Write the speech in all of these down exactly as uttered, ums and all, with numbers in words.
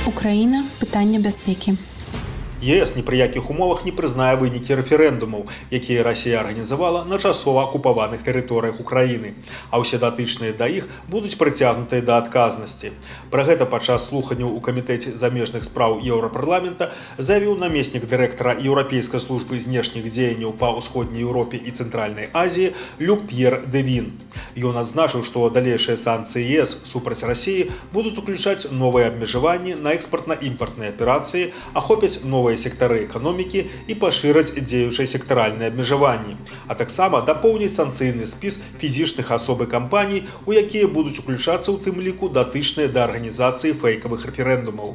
Украіна. Пытанне бяспекі. ЕС ні пры якіх умовах не прызнае вынікі рэферэндумаў, якія Расія арганізавала на часова акупаваных тэрыторыях Украіны, а ўсе датычныя да іх будуць прыцягнутыя да адказнасці. Пра гэта падчас слуханняў у камітэце замежных спраў Еўрапарламента заявіў намеснік дырэктара Еўрапейскай службы знешніх дзеянняў па ўсходняй Еўропе і Цэнтральнай Азіі Люк П'ер Дэвін. Ён адзначыў, што далейшыя санкцыі ЕС супраць Расіі будуць уключаць новыя абмежаванні на экспартна-імпартныя аперацыі, ахопяць новыя сектары эканомікі і пашыраць дзеючыя сектаральныя абмежаванні, а таксама дапоўніць санкцыйны спіс фізічных асоб і кампаній, у якія будуць уключацца ў тым ліку датычныя да арганізацыі фэйкавых рэферэндумаў.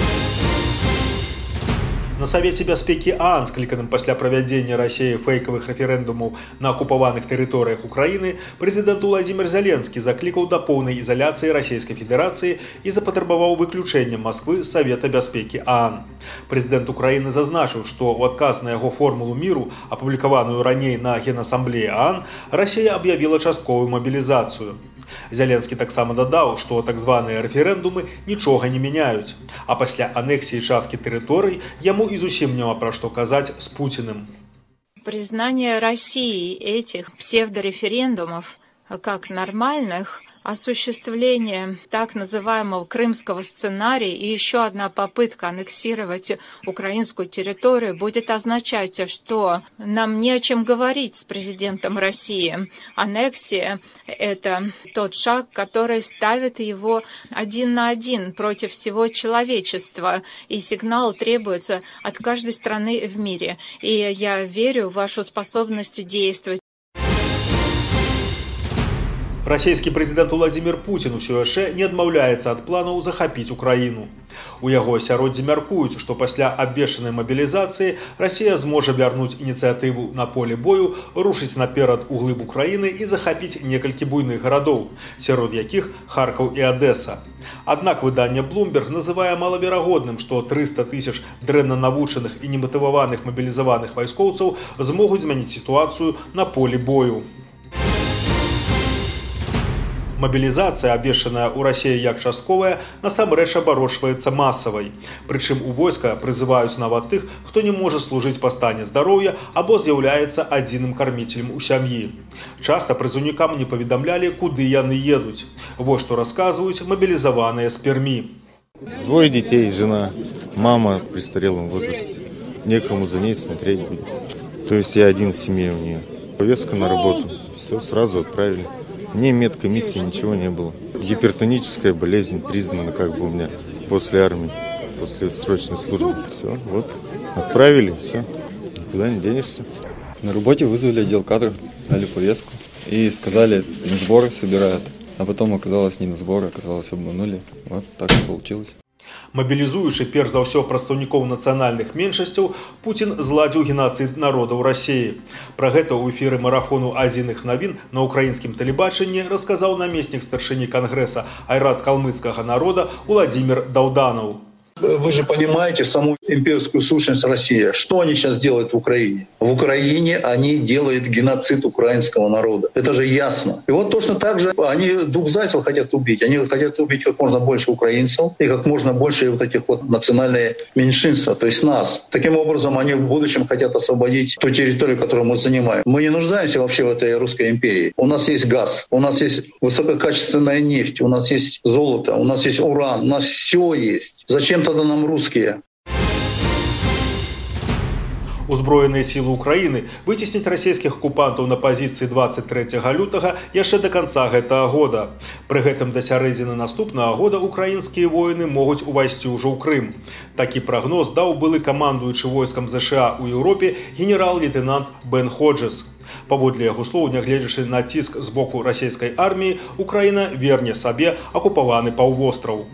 На Савеце бяспекі ААН, скліканым пасля правядзення Расіі фэйкавых рэферэндумаў на акупаваных тэрыторыях Украіны, прэзідэнт Уладзімір Зялёнскі заклікаў да поўнай ізаляцыі Расійскай Федэрацыі і запатрабаваў выключэння Масквы з Савета бяспекі ААН. Прэзідэнт Украіны зазначыў, што ў адказ на яго формулу міру, апублікаваную раней на Генасамблеі ААН, Расія аб'явіла частковую мабілізацыю. Зялёнскі таксама дадаў, што так званыя рэферэндумы нічога не мяняюць, а пасля анексіі часткі тэрыторый яму и зусім няма про что казать с Путиным. Признание России этих псевдореферендумов как нормальных, осуществление так называемого крымского сценария и еще одна попытка аннексировать украинскую территорию будет означать, что нам не о чем говорить с президентом России. Аннексия – это тот шаг, который ставит его один на один против всего человечества, и сигнал требуется от каждой страны в мире. И я верю в вашу способность действовать. Расійскі прэзідэнт Уладзімір Пуцін усё яшчэ не адмаўляецца ад планаў захапіць Украіну. У яго асяроддзі мяркуюць, што пасля абвешчанай мабілізацыі Расія зможа вярнуць ініцыятыву на поле бою, рушыць наперад у глыб Украіны і захапіць некалькі буйных гарадоў, сярод якіх Харкаў і Адэса. Аднак выданне Bloomberg называе малаверагодным, што трыста тысяч дрэнна навучаных і нематываваных мабілізаваных вайскоўцаў змогуць змяніць сітуацыю на поле бою. Мабілізацыя, абвешчаная ў Расіі як частковая, насамрэч абарошваецца масавай. Прычым у войска прызываюць нават тых, хто не можа служыць па стане здароўя або з'яўляецца адзіным карміцелем у сям'і. Часта прызыўнікам не паведамлялі, куды яны едуць. Вось што расказваюць мабілізаваныя з Пермі. Двое детей, жена, мама в престарелом возрасте. Некому за ней смотреть будет. То есть я один в семье у нее. Повестка на работу. Все, сразу отправили. Мне медкомиссии ничего не было. Гипертоническая болезнь признана как бы у меня после армии, после срочной службы. Все, вот, отправили, все, никуда не денешься. На работе вызвали отдел кадров, дали повестку и сказали, на сборы собирают. А потом оказалось не на сборы, оказалось обманули. Вот так и получилось. Мабілізуючы перш за ўсё прадстаўнікоў нацыянальных меншасцяў, Пуцін зладзіў геноцид народаў Расіі. Пра гэта ў эфіры марафону адзіных навін на украінскім тэлебачанні расказаў намеснік старшыні Кангрэса Айрат калмыцкага народа Уладзімір Даўданаў. Вы же понимаете саму имперскую сущность России. Что они сейчас делают в Украине? В Украине они делают геноцид украинского народа. Это же ясно. И вот точно так же они двух зайцев хотят убить. Они хотят убить как можно больше украинцев и как можно больше вот этих вот национальных меньшинств, то есть нас. Таким образом, они в будущем хотят освободить ту территорию, которую мы занимаем. Мы не нуждаемся вообще в этой русской империи. У нас есть газ, у нас есть высококачественная нефть, у нас есть золото, у нас есть уран, у нас все есть. Зачем тогда нам русские? Узброеныя сілы Украіны выцесніць расійскіх акупантаў на пазіцыі дваццаць трэцяга лютага яшчэ да канца гэтага года. Пры гэтым да сярэдзіны наступнага года украінскія воіны могуць увайсці ўжо ў Крым. Такі прагноз даў былы камандуючы войскам ЗША ў Еўропе генерал-лейтенант Бен Ходжес. Паводле яго слоў, нягледзячы на ціск з боку расійскай арміі, Украіна верне сабе акупаваны паўвостраў.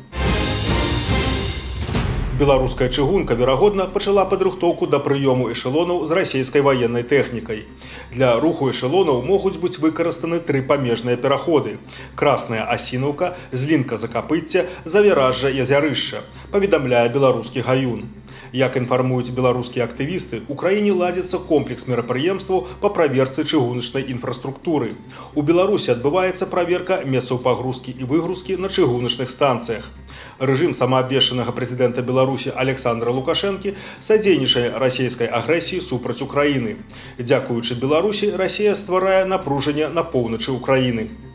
Беларуская чыгунка, верагодна, пачала падрыхтоўку да прыёму эшелонаў з расійскай ваеннай тэхнікай. Для руху эшелонаў могуць быць выкарыстаны тры памежныя пераходы: Красная Асінаўка, Злінка Закапыцця, Завіражжа Язярышча, паведамляе беларускі гаюн. Як інфармуюць беларускія актывісты, у краіне ладзіцца комплекс мерапрыемстваў па праверцы чыгуначнай інфраструктуры. У Беларусі адбываецца праверка месцаў пагрузкі і выгрузкі на чыгуначных станцыях. Рэжым самаабвешчанага прэзідэнта Беларусі Александра Лукашэнкі садзейнічае расійскай агрэсіі супраць Украіны. Дзякуючы Беларусі, Расія стварае напружанне на поўначы Украіны.